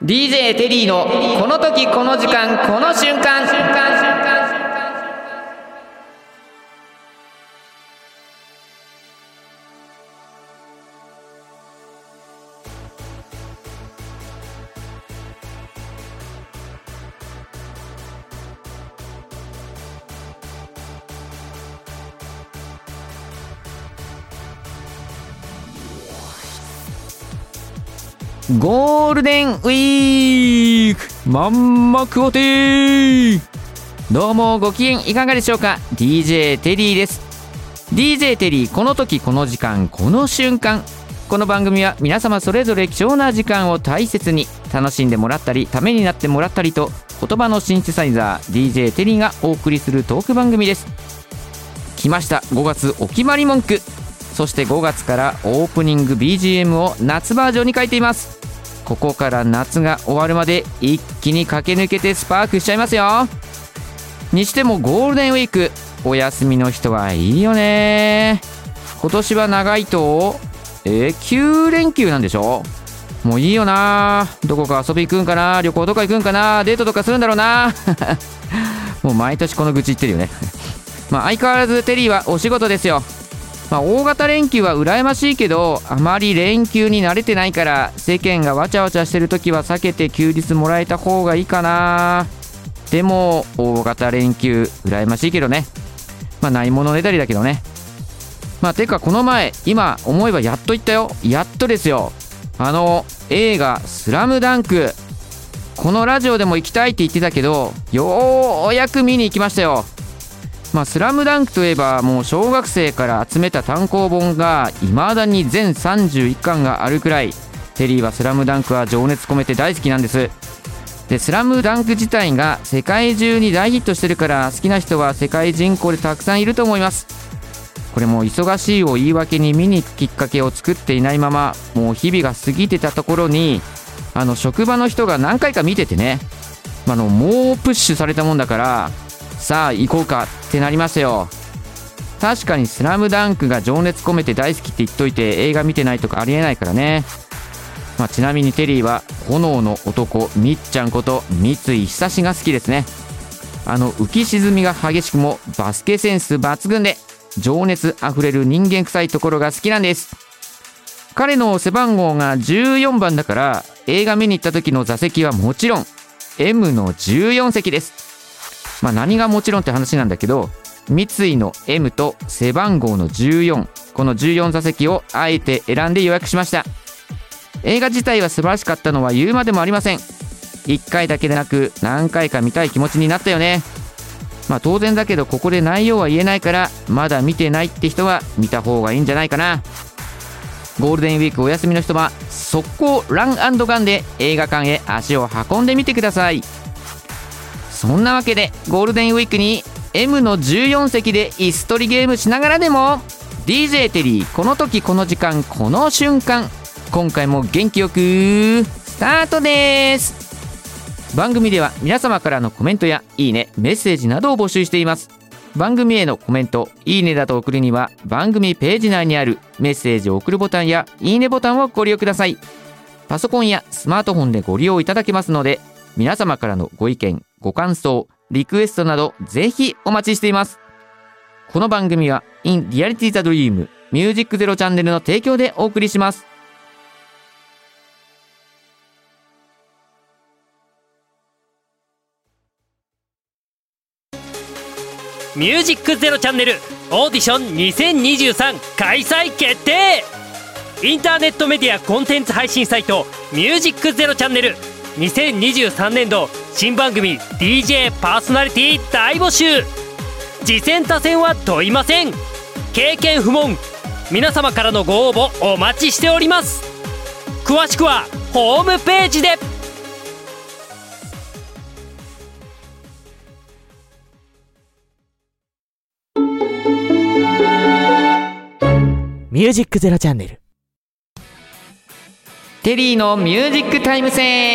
DJ テリーのこの時この時間この瞬間。ゴールデンウィークまんまくおてー。どうもご機嫌いかがでしょうか。 DJ テリーです。 DJ テリーこの時この時間この瞬間。この番組は皆様それぞれ貴重な時間を大切に楽しんでもらったりためになってもらったりと、言葉のシンセサイザー DJ テリーがお送りするトーク番組です。来ました5月お決まり文句。そして5月からオープニング BGM を夏バージョンに書いています。ここから夏が終わるまで一気に駆け抜けてスパークしちゃいますよ。にしてもゴールデンウィークお休みの人はいいよね。今年は長いと9連休なんでしょ。もういいよな。どこか遊び行くんかな、旅行とか行くんかな、デートとかするんだろうなもう毎年この愚痴言ってるよね相変わらずテリーはお仕事ですよ。大型連休は羨ましいけど、あまり連休に慣れてないから世間がわちゃわちゃしてるときは避けて休日もらえた方がいいかな。でも大型連休羨ましいけどね。ないものねだりだけどね。てかこの前今思えばやっと言ったよ。やっとですよ。映画スラムダンク、このラジオでも行きたいって言ってたけどようやく見に行きましたよ。スラムダンクといえばもう小学生から集めた単行本が未だに全31巻があるくらい、テリーはスラムダンクは情熱込めて大好きなんです。でスラムダンク自体が世界中に大ヒットしてるから好きな人は世界人口でたくさんいると思います。これも忙しいを言い訳に見に行くきっかけを作っていないままもう日々が過ぎてたところに職場の人が何回か見ててね、もうプッシュされたもんだからさあ行こうかってなりましたよ。確かにスラムダンクが情熱込めて大好きって言っといて映画見てないとかありえないからね。ちなみにテリーは炎の男みっちゃんこと三井久志が好きですね。浮き沈みが激しくもバスケセンス抜群で情熱あふれる人間臭いところが好きなんです。彼の背番号が14番だから映画見に行った時の座席はもちろん M の14席です。何がもちろんって話なんだけど、三井の M と背番号の14、この14座席をあえて選んで予約しました。映画自体は素晴らしかったのは言うまでもありません。1回だけでなく何回か見たい気持ちになったよね。当然だけどここで内容は言えないからまだ見てないって人は見た方がいいんじゃないかな。ゴールデンウィークお休みの人は速攻ラン&ガンで映画館へ足を運んでみてください。そんなわけでゴールデンウィークに M の14席で椅子取りゲームしながらでも DJ テリーこの時この時間この瞬間、今回も元気よくスタートです。番組では皆様からのコメントやいいねメッセージなどを募集しています。番組へのコメントいいねだと送るには番組ページ内にあるメッセージを送るボタンやいいねボタンをご利用ください。パソコンやスマートフォンでご利用いただけますので皆様からのご意見ご感想リクエストなどぜひお待ちしています。この番組は In Reality the Dream ミュージックゼロチャンネルの提供でお送りします。 ミュージックゼロチャンネルオーディション2023開催決定。インターネットメディアコンテンツ配信サイトミュージックゼロチャンネル2023年度新番組 DJ パーソナリティ大募集。次戦他戦は問いません。経験不問。皆様からのご応募お待ちしております。詳しくはホームページで。 ミュージックゼロチャンネルテリーのミュージックタイム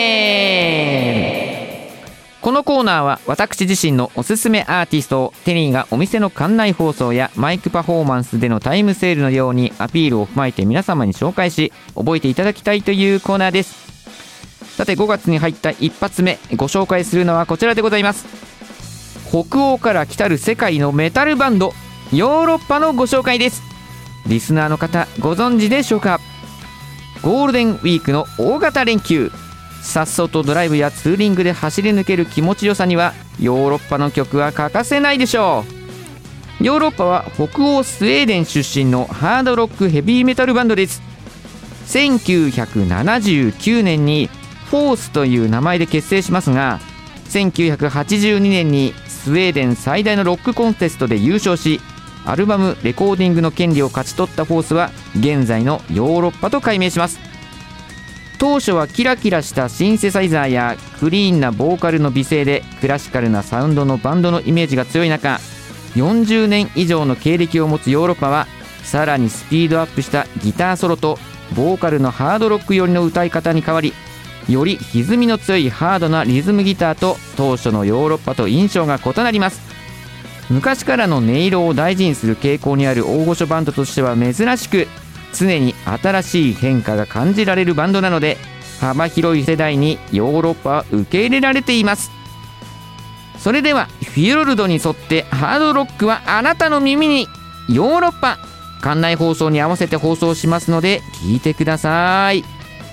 セール。このコーナーは私自身のおすすめアーティストをテリーがお店の館内放送やマイクパフォーマンスでのタイムセールのようにアピールを踏まえて皆様に紹介し覚えていただきたいというコーナーです。 さて5月に入った一発目、ご紹介するのはこちらでございます。北欧から来たる世界のメタルバンド、ヨーロッパのご紹介です。リスナーの方ご存知でしょうか。ゴールデンウィークの大型連休、さっそうとドライブやツーリングで走り抜ける気持ちよさにはヨーロッパの曲は欠かせないでしょう。ヨーロッパは北欧スウェーデン出身のハードロックヘビーメタルバンドです。1979年にフォースという名前で結成しますが、1982年にスウェーデン最大のロックコンテストで優勝し、アルバムレコーディングの権利を勝ち取ったフォースは現在のヨーロッパと改名します。当初はキラキラしたシンセサイザーやクリーンなボーカルの美声でクラシカルなサウンドのバンドのイメージが強い中、40年以上の経歴を持つヨーロッパはさらにスピードアップしたギターソロとボーカルのハードロック寄りの歌い方に変わり、より歪みの強いハードなリズムギターと当初のヨーロッパと印象が異なります。昔からの音色を大事にする傾向にある大御所バンドとしては珍しく、常に新しい変化が感じられるバンドなので、幅広い世代にヨーロッパは受け入れられています。それではフィヨルドに沿ってハードロックはあなたの耳に、ヨーロッパ、館内放送に合わせて放送しますので聞いてください。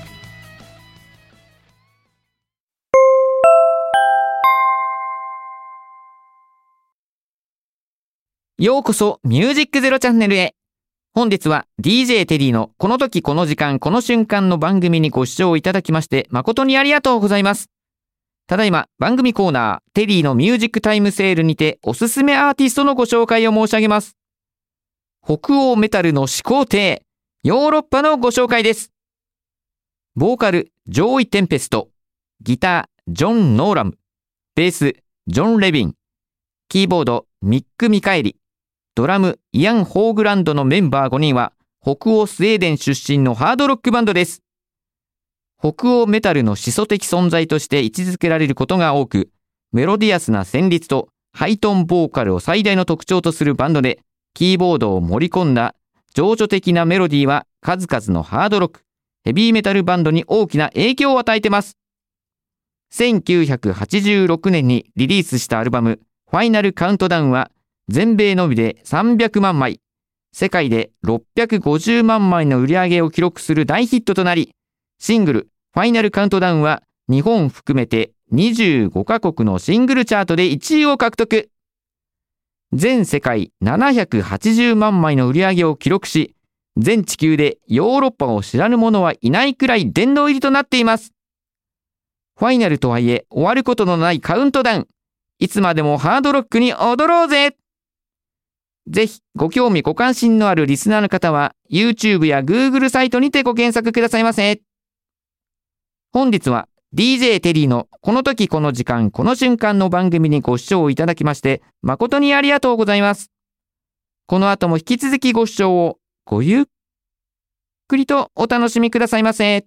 ようこそミュージックゼロチャンネルへ。本日は DJ テリーのこの時この時間この瞬間の番組にご視聴いただきまして誠にありがとうございます。ただいま番組コーナーテリーのミュージックタイムセールにておすすめアーティストのご紹介を申し上げます。北欧メタルの始皇帝、ヨーロッパのご紹介です。ボーカルジョーイ・テンペスト、ギタージョン・ノーラム、ベースジョン・レビン、キーボードミック・ミカエリ、ドラムイアン・ホーグランドのメンバー5人は北欧スウェーデン出身のハードロックバンドです。北欧メタルの始祖的存在として位置づけられることが多く、メロディアスな旋律とハイトーンボーカルを最大の特徴とするバンドで、キーボードを盛り込んだ情緒的なメロディーは数々のハードロック、ヘビーメタルバンドに大きな影響を与えています。1986年にリリースしたアルバムファイナルカウントダウンは全米のみで300万枚、世界で650万枚の売り上げを記録する大ヒットとなり、シングルファイナルカウントダウンは日本含めて25カ国のシングルチャートで1位を獲得。全世界780万枚の売り上げを記録し、全地球でヨーロッパを知らぬ者はいないくらい殿堂入りとなっています。ファイナルとはいえ終わることのないカウントダウン、いつまでもハードロックに踊ろうぜ。ぜひご興味ご関心のあるリスナーの方は YouTube や Google サイトにてご検索くださいませ。本日は DJ テリーのこの時この時間この瞬間の番組にご視聴いただきまして誠にありがとうございます。この後も引き続きご視聴をごゆっくりとお楽しみくださいませ。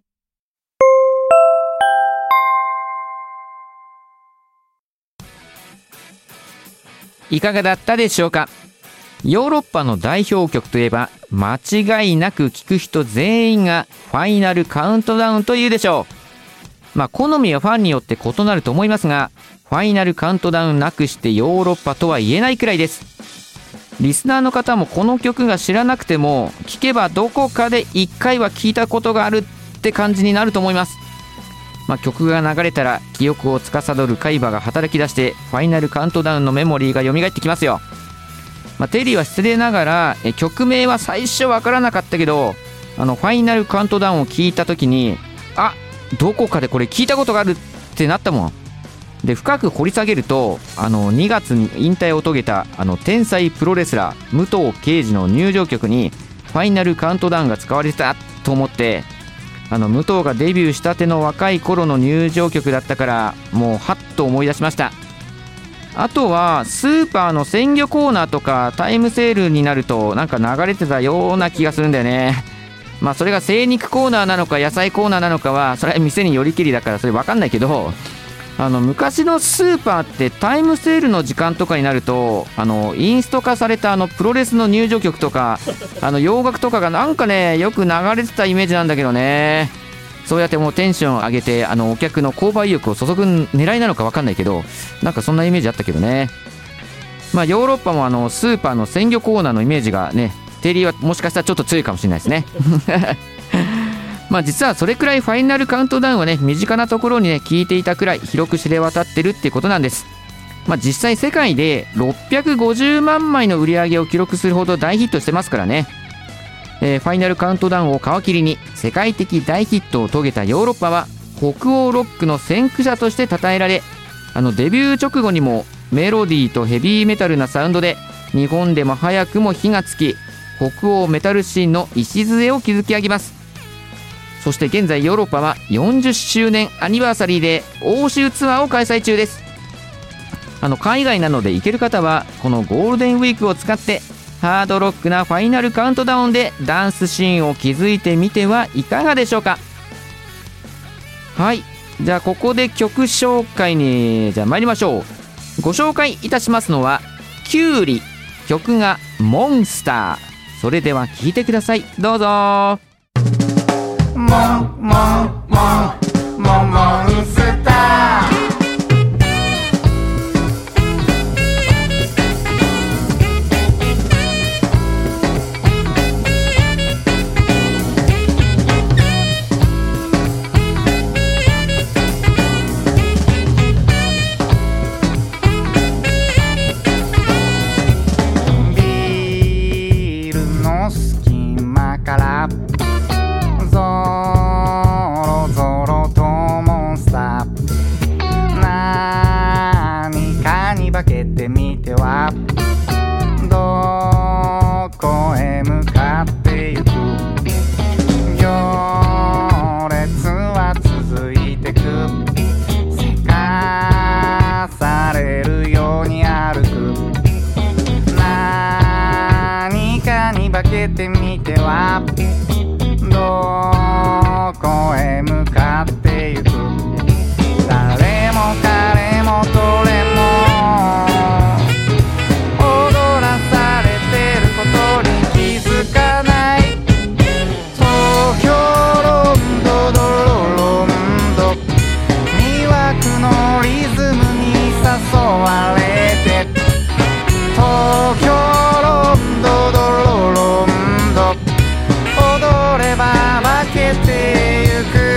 いかがだったでしょうか。ヨーロッパの代表曲といえば間違いなく聴く人全員がファイナルカウントダウンというでしょう。好みはファンによって異なると思いますが、ファイナルカウントダウンなくしてヨーロッパとは言えないくらいです。リスナーの方もこの曲が知らなくても聴けばどこかで1回は聴いたことがあるって感じになると思います。曲が流れたら記憶を司る海馬が働き出してファイナルカウントダウンのメモリーが蘇ってきますよ。テリーは失礼ながら曲名は最初わからなかったけど、ファイナルカウントダウンを聞いた時にどこかでこれ聞いたことがあるってなったもんで、深く掘り下げると2月に引退を遂げた天才プロレスラー武藤敬司の入場曲にファイナルカウントダウンが使われてたと思って、武藤がデビューしたての若い頃の入場曲だったからもうハッと思い出しました。あとはスーパーの鮮魚コーナーとかタイムセールになるとなんか流れてたような気がするんだよね。それが精肉コーナーなのか野菜コーナーなのかはそれは店によりきりだからそれ分かんないけど、昔のスーパーってタイムセールの時間とかになるとインスト化されたプロレスの入場曲とか洋楽とかがなんかねよく流れてたイメージなんだけどね。 そうやってもうテンション上げてお客の購買意欲を注ぐ狙いなのか分かんないけど、なんかそんなイメージあったけどね。まあヨーロッパもスーパーの鮮魚コーナーのイメージがね、テリーはもしかしたらちょっと強いかもしれないですねまあ実はそれくらいファイナルカウントダウンはね、身近なところにね聞いていたくらい広く知れ渡ってるっていうことなんです。まあ実際世界で650万枚の売り上げを記録するほど大ヒットしてますからね。ファイナルカウントダウンを皮切りに世界的大ヒットを遂げたヨーロッパは北欧ロックの先駆者として称えられ、デビュー直後にもメロディーとヘビーメタルなサウンドで日本でも早くも火がつき、北欧メタルシーンの礎を築き上げます。そして現在ヨーロッパは40周年アニバーサリーで欧州ツアーを開催中です。海外なので行ける方はこのゴールデンウィークを使ってハードロックなファイナルカウントダウンでダンスシーンを築いてみてはいかがでしょうか。はい、じゃあここで曲紹介に参りましょう。ご紹介いたしますのはキュウリ、曲がモンスター。それでは聴いてください、どうぞ。 モンスター。化けてみてはどこへ向かってゆく。行列は続いてく。せかされるように歩く。何かに化けてみてはどこへ向かってゆく。誰も彼もどれも踊らされてることに気づかない。東京ロンドドロロンド、魅惑のリズムに誘われて。東京ロンドドロロンド、踊れば化けてゆく。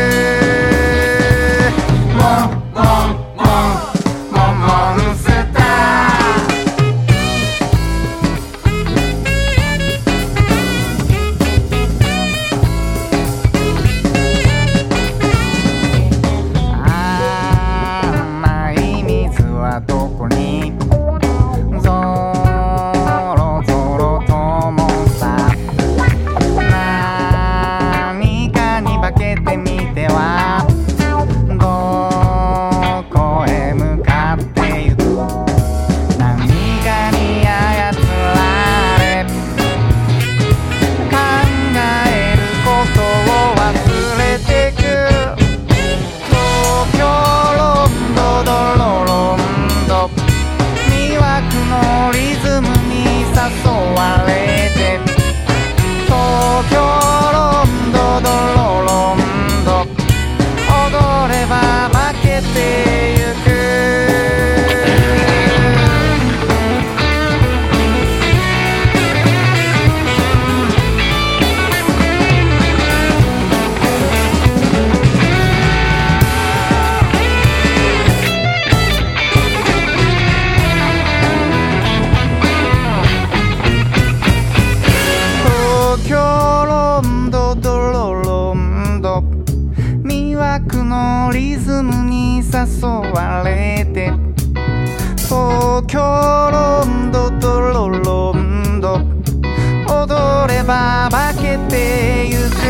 誘われて。東京ロンドドロロンド、踊れば化けてゆく。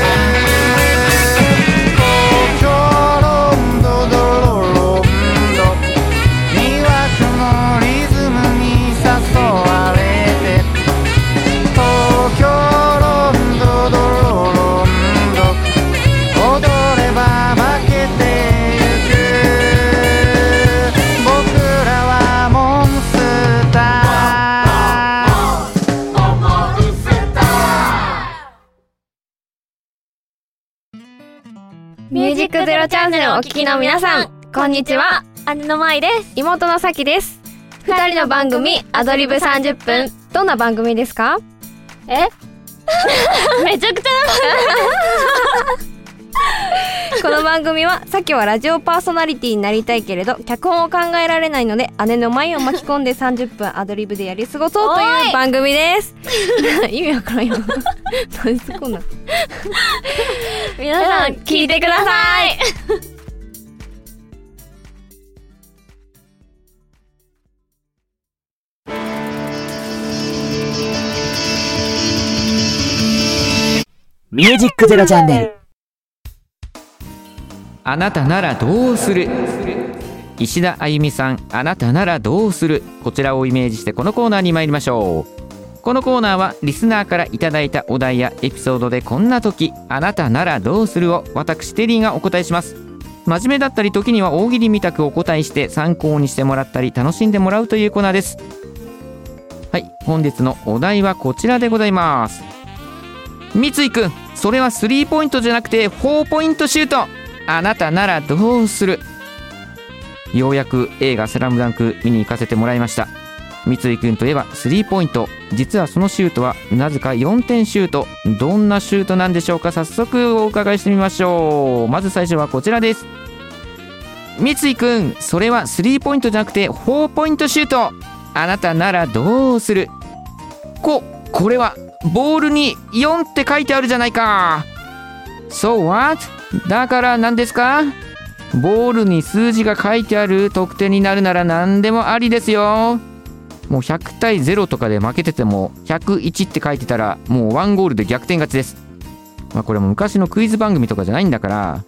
東京ロンドドロロンド、魅惑のリズムに誘われて。東京ロンドドロロンド、踊れば化けてモンスター。 ックゼロチャンネルをお聞きの皆さん、こんにちは。 姉の舞です。 妹のさきです。2人の番組アドリブ30分。どんな番組ですか？ めちゃくちゃこの番組は、さきはラジオパーソナリティになりたいけれど脚本を考えられないので、姉の舞を巻き込んで30分アドリブでやり過ごそうという番組です。意味わからんよ。何すこんな皆さん聞いてください。 ミュージックゼロチャンネル。 あなたならどうする？石田あゆみさん、あなたならどうする？こちらをイメージしてこのコーナーに参りましょう。このコーナーはリスナーからいただいたお題やエピソードで、こんな時あなたならどうするを私テリーがお答えします。真面目だったり時には大喜利みたくお答えして参考にしてもらったり楽しんでもらうというコーナーです。はい、本日のお題はこちらでございます。三井くん、それは3ポイントじゃなくて4ポイントシュート。あなたならどうする？ようやく映画スラムダンク見に行かせてもらいました。三井くんといえば3ポイント。実はそのシュートはなぜか4点シュート。どんなシュートなんでしょうか？早速お伺いしてみましょう。まず最初はこちらです。三井くん、それは3ポイントじゃなくて4ポイントシュート。あなたならどうする？これはボールに4って書いてあるじゃないか。So what？ だから何ですか？ボールに数字が書いてある得点になるなら何でもありですよ。もう100対0とかで負けてても101って書いてたらもう1ゴールで逆転勝ちです。これも昔のクイズ番組とかじゃないんだから、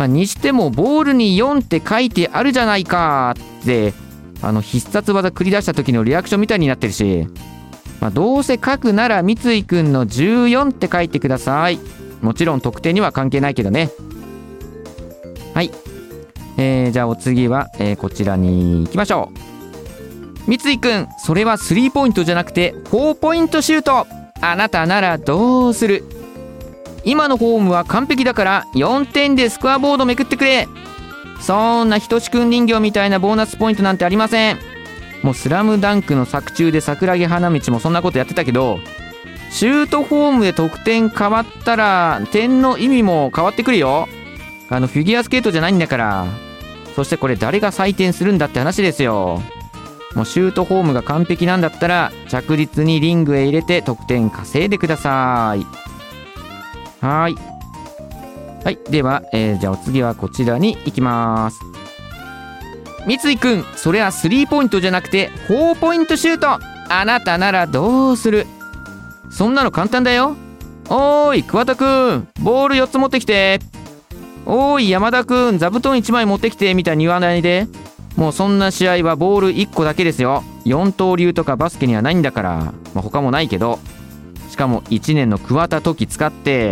にしてもボールに4って書いてあるじゃないかって必殺技繰り出した時のリアクションみたいになってるし、どうせ書くなら三井くんの14って書いてください。もちろん得点には関係ないけどね。はい、じゃあお次は、こちらに行きましょう。三井くん、それは3ポイントじゃなくて4ポイントシュート。あなたならどうする？今のフォームは完璧だから4点でスコアボードめくってくれ。そんなひとしくん人形みたいなボーナスポイントなんてありません。もうスラムダンクの作中で桜木花道もそんなことやってたけど、シュートフォームで得点変わったら点の意味も変わってくるよ。フィギュアスケートじゃないんだから。そしてこれ誰が採点するんだって話ですよ。もうシュートフォームが完璧なんだったら着実にリングへ入れて得点稼いでください。はい、では、じゃあお次はこちらに行きます。三井くん、それは3ポイントじゃなくて4ポイントシュート。あなたならどうする？そんなの簡単だよ。おーい桑田くん、ボール4つ持ってきて。おーい山田くん、座布団1枚持ってきてみたいに言わないで。もうそんな試合はボール1個だけですよ。4刀流とかバスケにはないんだから。他もないけど、しかも1年の桑田時使って、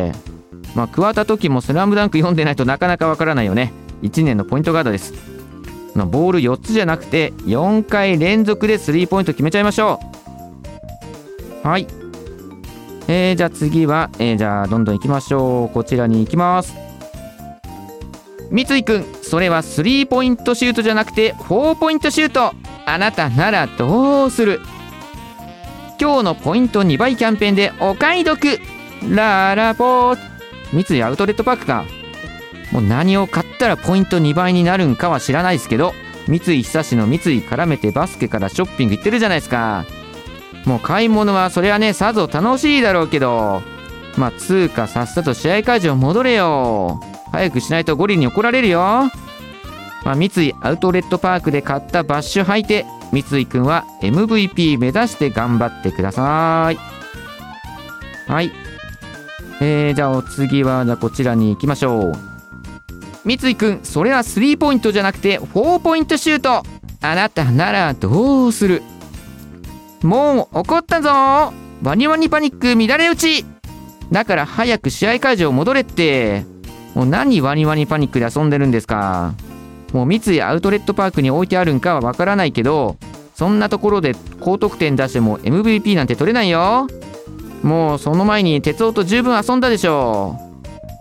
桑田時もスラムダンク読んでないとなかなかわからないよね。1年のポイントガードです。ボール4つじゃなくて4回連続で3ポイント決めちゃいましょう。はい、じゃあ次は、じゃあどんどん行きましょう。こちらに行きます。三井くん、それは3ポイントシュートじゃなくて4ポイントシュート。あなたならどうする？今日のポイント2倍キャンペーンでお買い得。ララポー。三井アウトレットパークか。もう何を買ったらポイント2倍になるんかは知らないですけど、三井久志の三井絡めてバスケからショッピング行ってるじゃないですか。もう買い物はそれはねさぞ楽しいだろうけど、つうかさっさと試合会場戻れよ。早くしないとゴリに怒られるよ。三井アウトレットパークで買ったバッシュ履いて、三井くんは MVP 目指して頑張ってください。はい、じゃあお次はこちらに行きましょう。三井くん、それは3ポイントじゃなくて4ポイントシュート。あなたならどうする？もう怒ったぞ。ワニワニパニック乱れ打ち。だから早く試合会場戻れって。もう何ワニワニパニックで遊んでるんですか。もう三井アウトレットパークに置いてあるんかはわからないけど、そんなところで高得点出しても MVP なんて取れないよ。もうその前に哲夫と十分遊んだでしょ。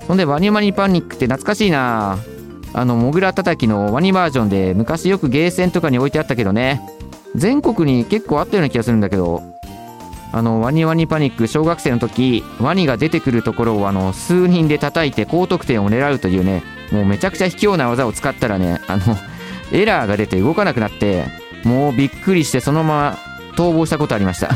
そんでワニワニパニックって懐かしいな。モグラ叩きのワニバージョンで昔よくゲーセンとかに置いてあったけどね。全国に結構あったような気がするんだけど、ワニワニパニック小学生の時、ワニが出てくるところを数人で叩いて高得点を狙うというね、もうめちゃくちゃ卑怯な技を使ったらね、エラーが出て動かなくなって、もうびっくりしてそのまま逃亡したことありました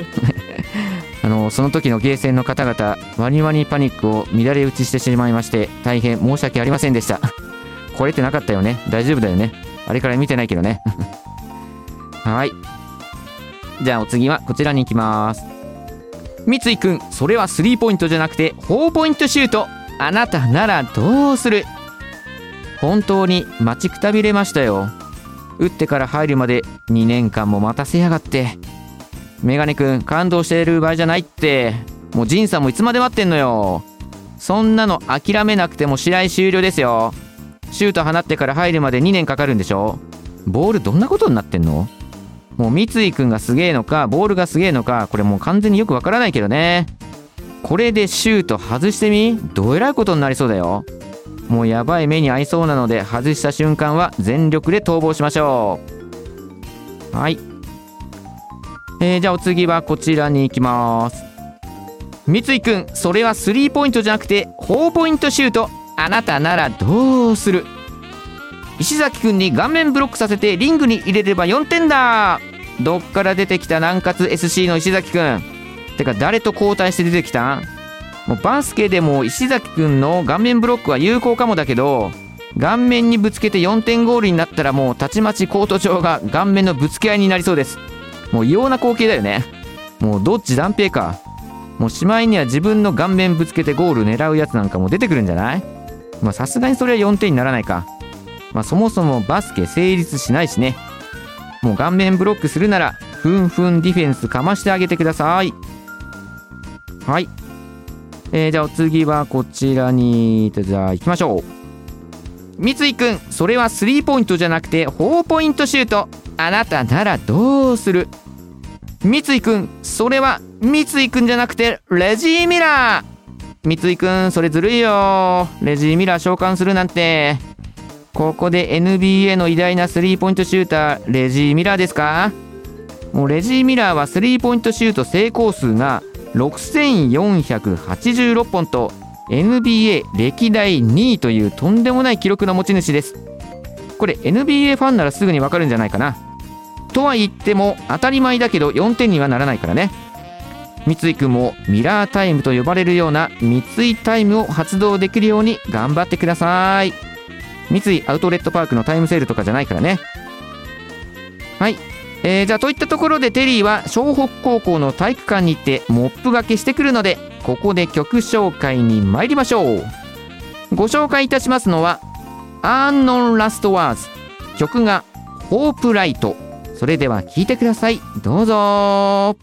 その時のゲーセンの方々、ワニワニパニックを乱れ打ちしてしまいまして、大変申し訳ありませんでしたこれってなかったよね。大丈夫だよね。あれから見てないけどねはい、じゃあお次はこちらに行きます。三井くん、それはスリーポイントじゃなくて4ポイントシュート。あなたならどうする？本当に待ちくたびれましたよ。打ってから入るまで2年間も待たせやがって。メガネくん、感動している場合じゃないって。もうジンさんもいつまで待ってんのよ。そんなの諦めなくても試合終了ですよ。シュート放ってから入るまで2年かかるんでしょ。ボールどんなことになってんの？もう三井くんがすげえのかボールがすげえのか、これもう完全によくわからないけどね。これでシュート外してみ、どえらいことになりそうだよ。もうやばい目に遭いそうなので、外した瞬間は全力で逃亡しましょう。はい、じゃあお次はこちらに行きます。三井くん、それはスリーポイントじゃなくて4ポイントシュート。あなたならどうする？石崎くんに顔面ブロックさせてリングに入れれば4点だ。どっから出てきた南葛 SC の石崎くん。てか誰と交代して出てきたん？もうバスケでも石崎くんの顔面ブロックは有効かもだけど、顔面にぶつけて4点ゴールになったらもうたちまちコート上が顔面のぶつけ合いになりそうです。もう異様な光景だよね。もうどっち断平か。もうしまいには自分の顔面ぶつけてゴール狙うやつなんかも出てくるんじゃない？まあさすがにそれは4点にならないか。まあそもそもバスケ成立しないしね。もう顔面ブロックするならふんふんディフェンスかましてあげてください。はい、じゃあお次はこちらにじゃあ行きましょう。三井くん、それはスリーポイントじゃなくて4ポイントシュート。あなたならどうする？三井くん、それは三井くんじゃなくてレジー・ミラー。三井くん、それずるいよ。レジー・ミラー召喚するなんて。ここで NBA の偉大なスリーポイントシューターレジー・ミラーですか？もうレジー・ミラーはスリーポイントシュート成功数が6486本と NBA 歴代2位というとんでもない記録の持ち主です。これ NBA ファンならすぐにわかるんじゃないかな。とは言っても当たり前だけど4点にはならないからね。三井くんもミラータイムと呼ばれるような三井タイムを発動できるように頑張ってください。三井アウトレットパークのタイムセールとかじゃないからね。はい、じゃあといったところでテリーは湘北高校の体育館に行ってモップがけしてくるので、ここで曲紹介に参りましょう。ご紹介いたしますのはアンノンラストワーズ、曲がホープライト。それでは聴いてください。どうぞ。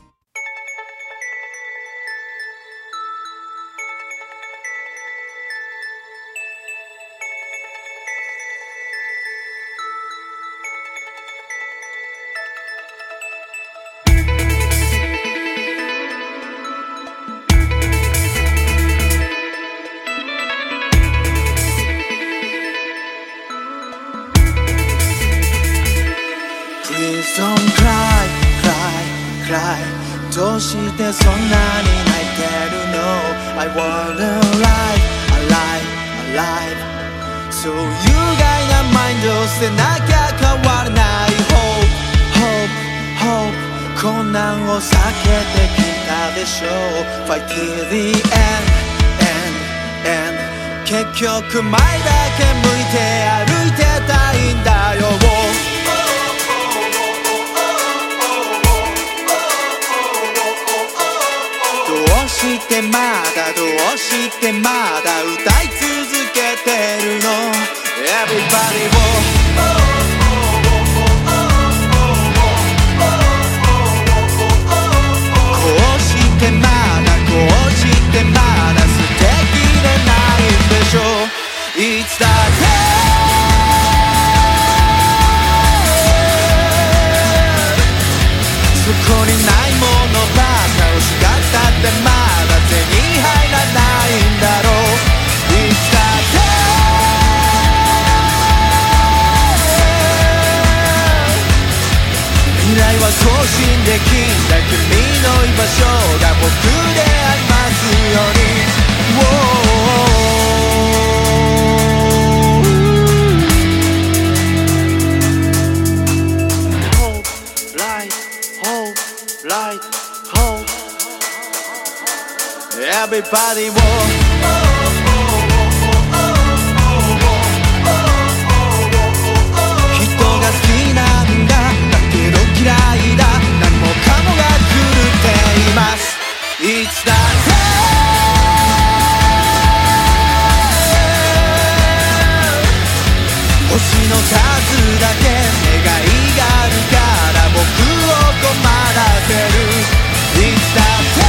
どうしてそんなに泣いてるの？ I wanna live, alive, alive そういう害なマインド捨てなきゃ変わらない Hope, hope, hope 困難を避けてきたでしょう Fight till the end, end, end 結局前だけ向いて歩いてたいんだよどうしてまだ歌い続けてるの Everybody をこうしてまだ捨てきれないんでしょいつだってそこにないものばか欲しがったってまだ手に入らないんだろうは更新できた君の居場所が僕でありますように。Everybody will 人が好きなんだ、だけど嫌いだ、何もかもが狂っています。いつだって星の数だけ願いがあるから僕を困らせる。いつだって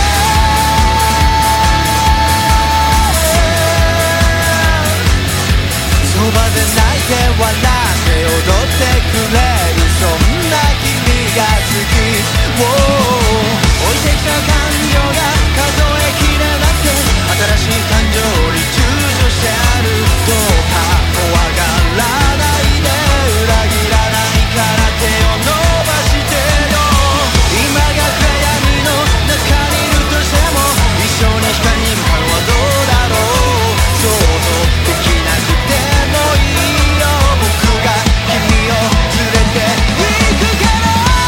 そばで泣いて笑って踊ってくれる、そんな君が好き。置いてきた感情が数えきれなくて、新しい感情に躊躇してある。どうか怖がらないで、裏切らないから手を伸ばしてよ。今が暗闇の中にいるとしても、一緒に光に向かうはどうだろう。想像できなくてもいいよ、僕が君を連れて行くから。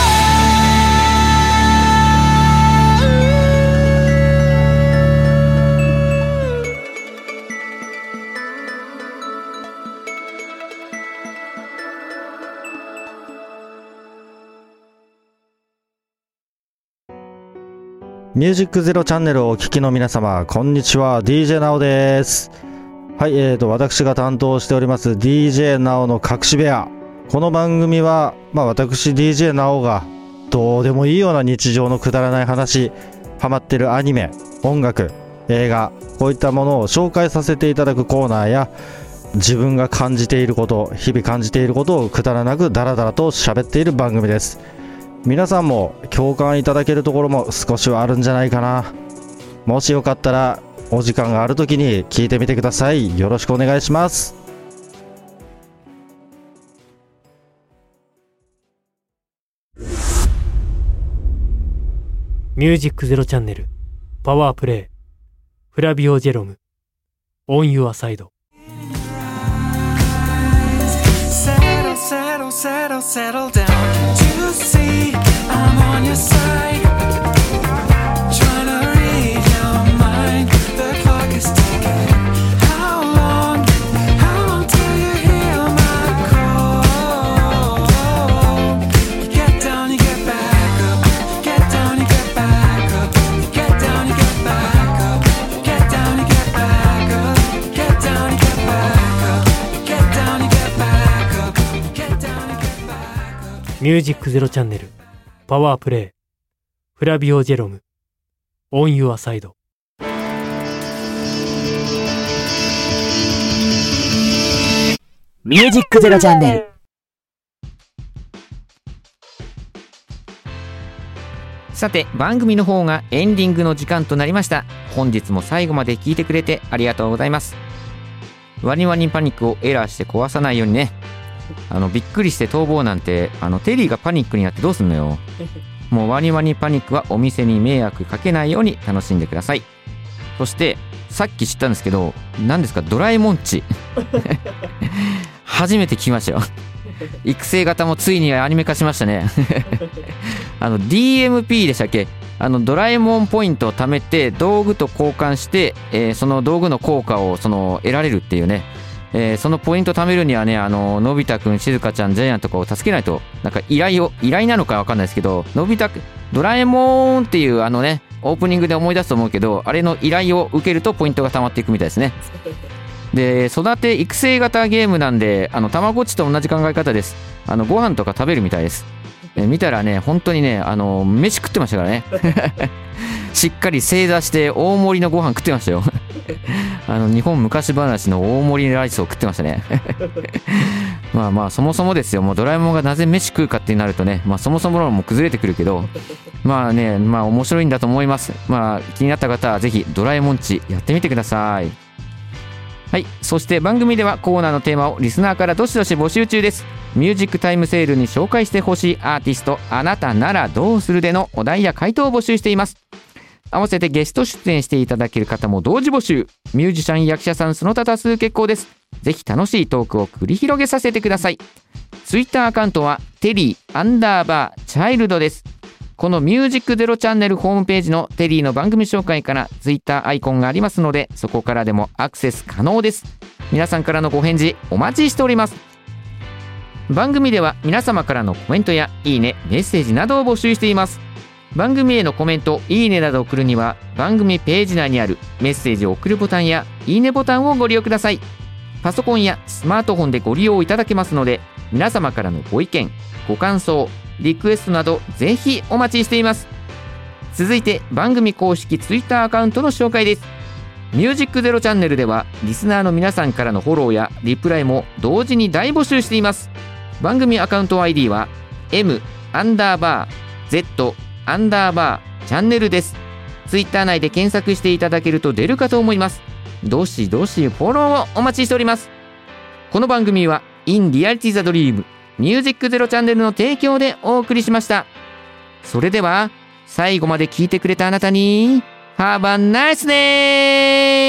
ミュージックゼロチャンネルをお聞きの皆様、こんにちは。 DJ なおです。はい、私が担当しております DJ なおの隠し部屋。この番組は、私 DJ なおがどうでもいいような日常のくだらない話、ハマってるアニメ、音楽、映画、こういったものを紹介させていただくコーナーや、自分が感じていること、日々感じていることをくだらなくダラダラと喋っている番組です。皆さんも共感いただけるところも少しはあるんじゃないかな。もしよかったらお時間があるときに聞いてみてください。よろしくお願いします。 ミュージックゼロチャンネルパワープレイフラビオ・ジェロムオン・ユア・サイド。 Settle down to see I'm on your side. Trying to read your mind. The clock is ticking. How long till you hear my call? You get down, you get back up. Get down, you get back up. Get down, you get back up. Get down, you get back up. Get down, you get back up. Get down, you get back up. Get down, you get back up. ミュージックゼロチャンネルパワープレイフラビオ・ジェロムオン・ユア・サイド。 ミュージックゼロチャンネル。 さて番組の方がエンディングの時間となりました。本日も最後まで聞いてくれてありがとうございます。ワニワニパニックをエラーして壊さないようにね。びっくりして逃亡なんてテリーがパニックになってどうすんのよ。もうワニワニパニックはお店に迷惑かけないように楽しんでください。そしてさっき知ったんですけど、何ですかドラえもんち初めて聞きましたよ。育成型もついにアニメ化しましたね。DMP でしたっけ。ドラえもんポイントを貯めて道具と交換して、その道具の効果を得られるっていうね。そのポイント貯めるにはね、のび太くん、しずかちゃん、ジャイアンとかを助けないと、なんか依頼なのかわかんないですけど、ドラえもんっていうオープニングで思い出すと思うけど、あれの依頼を受けるとポイントが溜まっていくみたいですね。で、育て育成型ゲームなんで、たまごっちと同じ考え方です。ご飯とか食べるみたいです。見たらね、本当にね、飯食ってましたからね。しっかり正座して大盛りのご飯食ってましたよ。日本昔話の大盛りライスを食ってましたね。まあそもそもですよ、もうドラえもんがなぜ飯食うかってなるとね、そもそものも崩れてくるけど、面白いんだと思います。気になった方はぜひドラえもんちやってみてください。 はい、そして番組ではコーナーのテーマをリスナーからどしどし募集中です。ミュージックタイムセールに紹介してほしいアーティスト、あなたならどうするでのお題や回答を募集しています。合わせてゲスト出演していただける方も同時募集。ミュージシャン、役者さんその他多数結構です。ぜひ楽しいトークを繰り広げさせてください。ツイッターアカウントはテリー_チャイルドです。このミュージックゼロチャンネルホームページのテリーの番組紹介からツイッターアイコンがありますので、そこからでもアクセス可能です。皆さんからのご返事お待ちしております。番組では皆様からのコメントやいいね、メッセージなどを募集しています。番組へのコメント、いいねなどを送るには番組ページ内にあるメッセージを送るボタンやいいねボタンをご利用ください。パソコンやスマートフォンでご利用いただけますので、皆様からのご意見、ご感想、リクエストなどぜひお待ちしています。続いて番組公式ツイッターアカウントの紹介です。ミュージックゼロチャンネルではリスナーの皆さんからのフォローやリプライも同時に大募集しています。番組アカウント ID は M_Z_チャンネルです。ツイッター内で検索していただけると出るかと思います。どしどしフォローをお待ちしております。この番組は In Reality the Dream ミュージックゼロチャンネルの提供でお送りしました。それでは最後まで聞いてくれたあなたに Have a nice day!